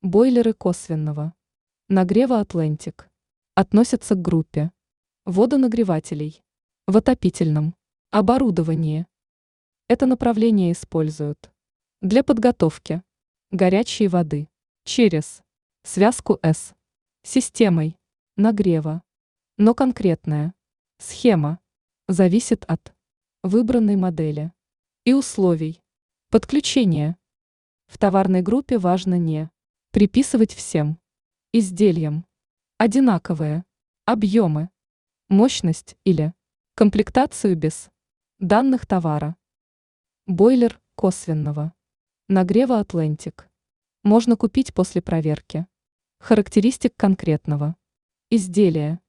Бойлеры косвенного нагрева Atlantic относятся к группе водонагревателей в отопительном оборудовании. Это направление используют для подготовки горячей воды через связку с системой нагрева, но конкретная схема зависит от выбранной модели и условий подключения. В товарной группе важно не приписывать всем изделиям одинаковые объемы, мощность или комплектацию без данных товара. Бойлер косвенного нагрева Atlantic можно купить после проверки характеристик конкретного изделия